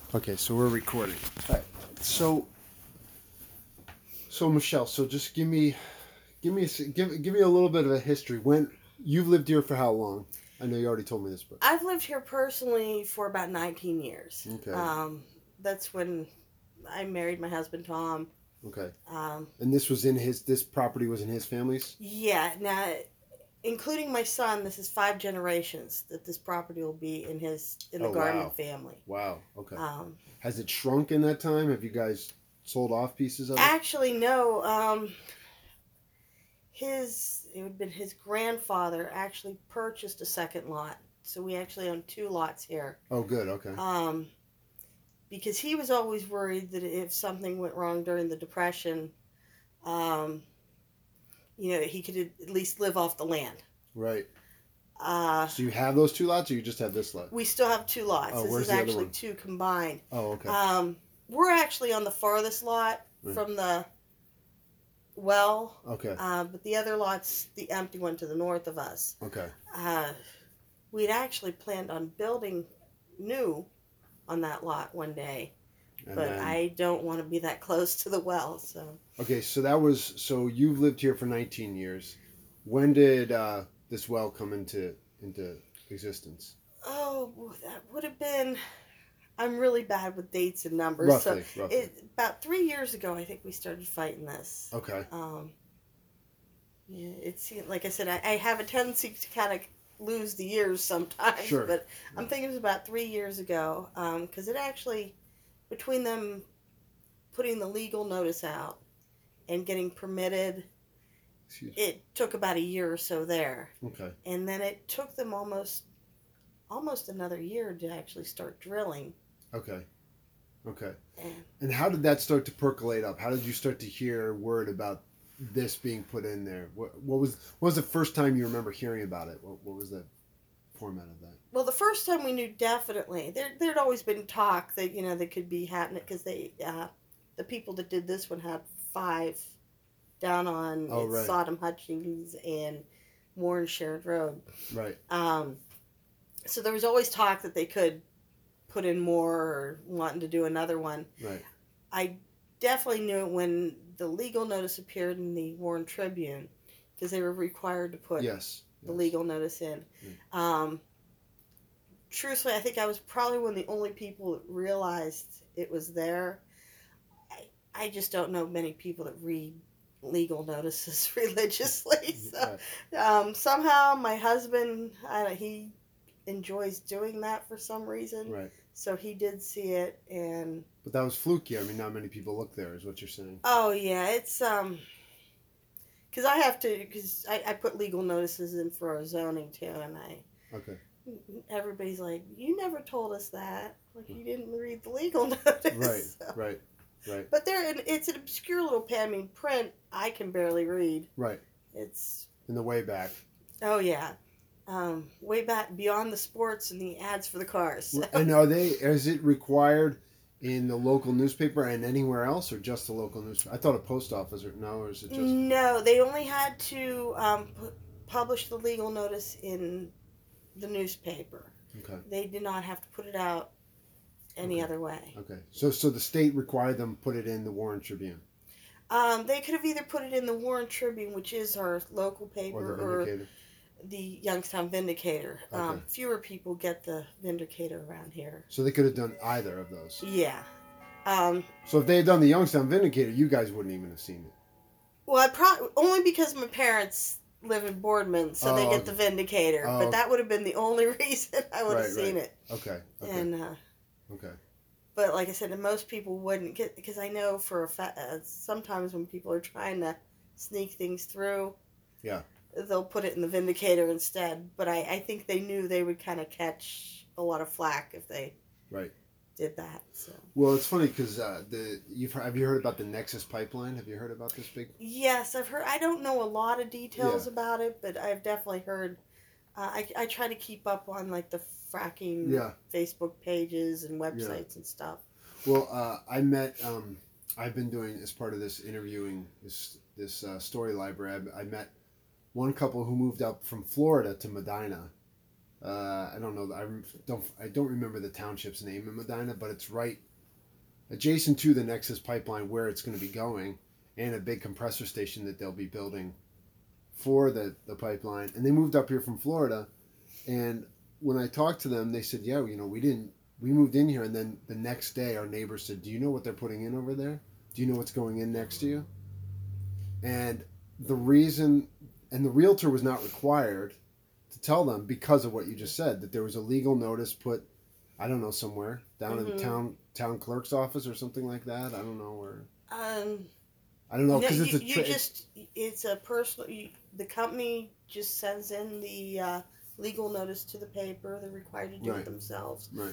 Okay, so we're recording. All right. So Michelle, so just give me a little bit of a history. When you've lived here for how long? I know you already told me this, but I've lived here personally for about 19 years. okay, That's when I married my husband Tom. okay. Um, And this property was in his family's. yeah, now including my son, this is 5 generations that this property will be in the Oh Garman wow, family. wow. Okay. Um, Has it shrunk in that time? Have you guys sold off pieces of it? Actually, no. It would have been his grandfather actually purchased a second lot, so we actually own 2 lots here. Oh, good. Okay. Um, because he was always worried that if something went wrong during the Depression, um, he could at least live off the land. Right. Uh, So you have those 2 lots, or you just have this lot? we still have 2 lots. Oh, This where's is the other actually one? 2 combined. Oh, okay. We're actually on the farthest lot Right. from the well. Okay. But the other lot's the empty one to the north of us. Okay. We'd actually planned on building new on that lot one day, And but then, I don't want to be that close to the well. So okay, so you've lived here for 19 years. When did this well come into existence? that would have been. I'm really bad with dates and numbers. Roughly. About 3 years ago, I think we started fighting this. Okay. Yeah, it seemed, like I said, I have a tendency to kind of lose the years sometimes. Sure. But I'm thinking it was about 3 years ago, because it actually, between them putting the legal notice out and getting permitted, it took about a year or so there. Okay. And then it took them almost another year to actually start drilling. Okay. And how did that start to percolate up? How did you start to hear word about this being put in there? What was the first time you remember hearing about it? What was the format of that? Well, the first time we knew definitely there'd always been talk that that could be happening, because the people that did this one had 5 down on right. Sodom Hutchings and Warren Shared Road. Right. So there was always talk that they could put in more or wanting to do another one. Right. I definitely knew it when the legal notice appeared in the Warren Tribune, because they were required to put the legal notice in. Mm. Truthfully, I think I was probably one of the only people that realized it was there. I just don't know many people that read legal notices religiously. So somehow my husband, he enjoys doing that for some reason. Right. So he did see it, and. But that was fluky. I mean, not many people look there, is what you're saying. Oh yeah, it's because I put legal notices in for our zoning too, and Okay. Everybody's like, you never told us that. Like, you didn't read the legal notice. Right. So. Right. But it's an obscure little print I can barely read. Right. It's in the way back. Oh yeah. Way back beyond the sports and the ads for the cars. So. And is it required in the local newspaper and anywhere else, or just the local newspaper? I thought a post office, or is it just? No, they only had to publish the legal notice in the newspaper. Okay. They did not have to put it out any other way. Okay. So the state required them to put it in the Warren Tribune. They could have either put it in the Warren Tribune, which is our local paper, or the Youngstown Vindicator. Okay. Fewer people get the Vindicator around here. So they could have done either of those. Yeah. So if they had done the Youngstown Vindicator, you guys wouldn't even have seen it. Well, only because my parents live in Boardman, so they get the Vindicator. But that would have been the only reason I would have seen it. Okay. And okay. But like I said, most people wouldn't get, because I know for a fact sometimes when people are trying to sneak things through. Yeah. They'll put it in the Vindicator instead. But I think they knew they would kind of catch a lot of flack if they did that. So. Well, it's funny because have you heard about the Nexus pipeline? Have you heard about this big? Yes, I've heard. I don't know a lot of details about it, but I've definitely heard. I try to keep up on like the fracking Facebook pages and websites and stuff. Well, I met. I've been doing, as part of this interviewing this story library. I met one couple who moved up from Florida to Medina, I don't know. I don't remember the township's name in Medina, but it's right adjacent to the Nexus pipeline where it's going to be going, and a big compressor station that they'll be building for the pipeline. And they moved up here from Florida, and when I talked to them, they said, yeah, we moved in here, and then the next day our neighbor said, do you know what they're putting in over there? Do you know what's going in next to you? And the realtor was not required to tell them because of what you just said, that there was a legal notice put, I don't know, somewhere down in the town clerk's office or something like that. I don't know where. I don't know, because it's a personal. The company just sends in the legal notice to the paper. They're required to do it themselves. Right.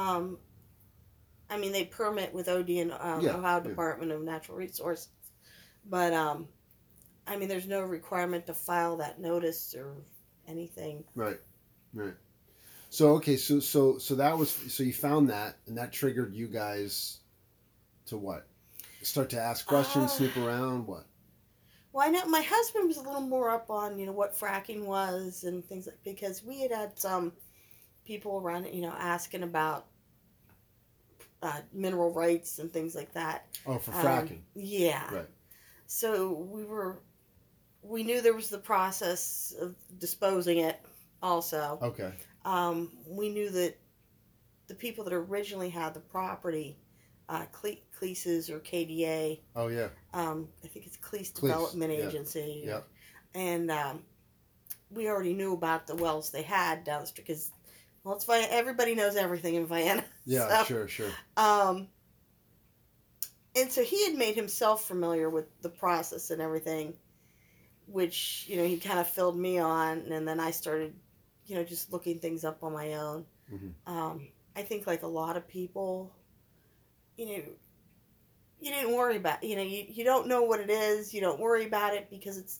I mean, they permit with OD Ohio Department of Natural Resources, but I mean, there's no requirement to file that notice or anything. Right. So okay, so that was, so you found that, and that triggered you guys to what? Start to ask questions, snoop around, what? Well, I know my husband was a little more up on what fracking was and things like, because we had some people around asking about mineral rights and things like that. Oh, for fracking. Yeah. Right. So we knew there was the process of disposing it also. Okay. We knew that the people that originally had the property, Cleases or KDA. Oh, yeah. I think it's Clease Development Agency. Yeah. And we already knew about the wells they had down the street because, well, it's Vienna. Everybody knows everything in Vienna. Yeah, so, sure. And so he had made himself familiar with the process and everything, which, he kind of filled me on. And then I started, just looking things up on my own. Mm-hmm. I think like a lot of people, you didn't worry about, you don't know what it is. You don't worry about it because it's,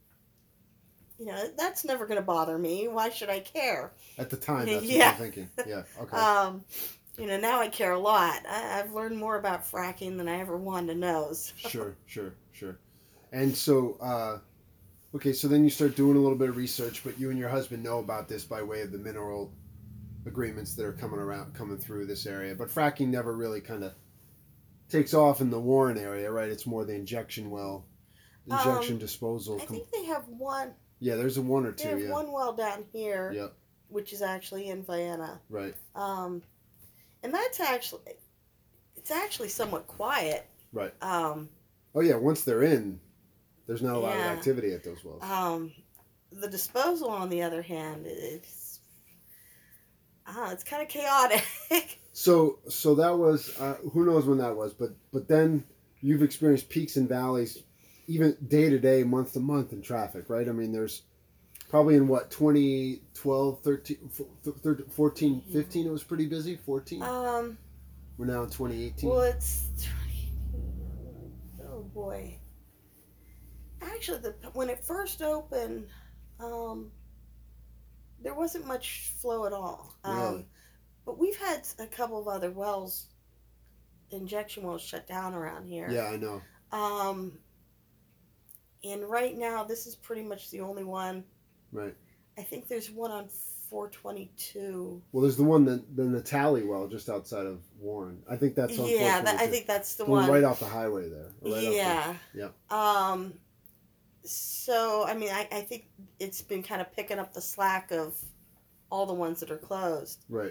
that's never going to bother me. Why should I care? At the time, that's what you're thinking. Yeah, okay. Now I care a lot. I've learned more about fracking than I ever wanted to know. So. Sure. And so, okay, so then you start doing a little bit of research, but you and your husband know about this by way of the mineral agreements that are coming through this area. But fracking never really kind of takes off in the Warren area, right? It's more the injection disposal. I think they have one. Yeah, there's a one or two. They have one well down here. Yep. Which is actually in Vienna. Right. And it's actually somewhat quiet. Right. Oh yeah, once they're in, there's not a lot of activity at those wells. The disposal, on the other hand, it's kind of chaotic. So that was who knows when that was, but then you've experienced peaks and valleys, even day to day, month to month in traffic, right? I mean, there's probably in 2012, 13, 14, 15, it was pretty busy. 14. We're now in 2018. Well, it's oh boy. Actually, when it first opened, there wasn't much flow at all. Really? But we've had a couple of other injection wells shut down around here. Yeah, I know. And right now, this is pretty much the only one. Right. I think there's one on 422. Well, there's the one the Natali well just outside of Warren. I think that's on 422. I think that's the one right off the highway there. Right yeah. So I mean, I think it's been kind of picking up the slack of all the ones that are closed. Right.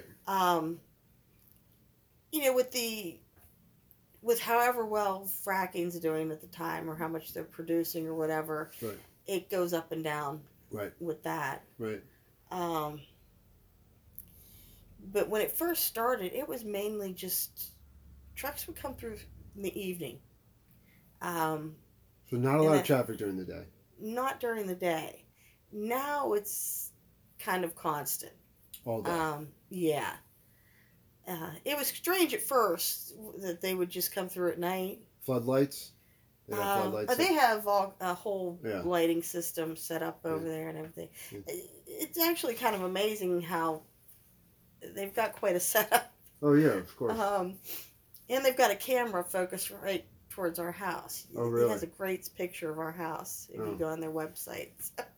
With however well fracking's doing at the time, or how much they're producing, or whatever, right. It goes up and down. Right. With that. Right. But when it first started, it was mainly just trucks would come through in the evening. So not a lot of traffic during the day. Not during the day. Now it's kind of constant. All day. Yeah. It was strange at first that they would just come through at night. Floodlights? They have floodlights? They have a whole lighting system set up over there and everything. Yeah. It's actually kind of amazing how they've got quite a setup. Oh, yeah, of course. And they've got a camera focused right towards our house. Oh, really? It has a great picture of our house if you go on their website.